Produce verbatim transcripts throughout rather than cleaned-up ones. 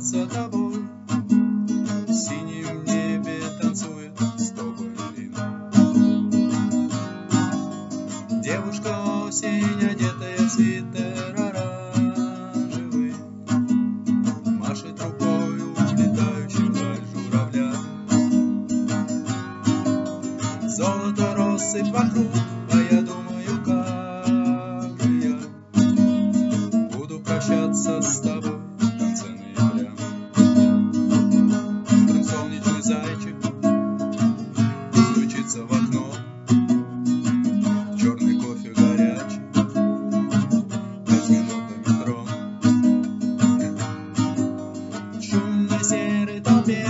любоваться тобой. В синем небе танцует сто балерин. Девушка осень, одетая в свитер оранжевый, машет рукою улетающим вдаль журавля. Золото россыпь вокруг, а я думаю, как же я буду прощаться с тобой в конце ноября. Утром солнечный зайчик стучится в окно, черный кофе горячий, пять минут до метро. В шумной серой толпе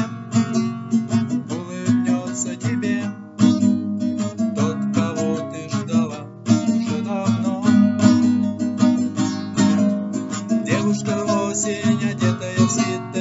улыбнется тебе тот, кого ты ждала уже давно. Девушка осень, одетая в свитер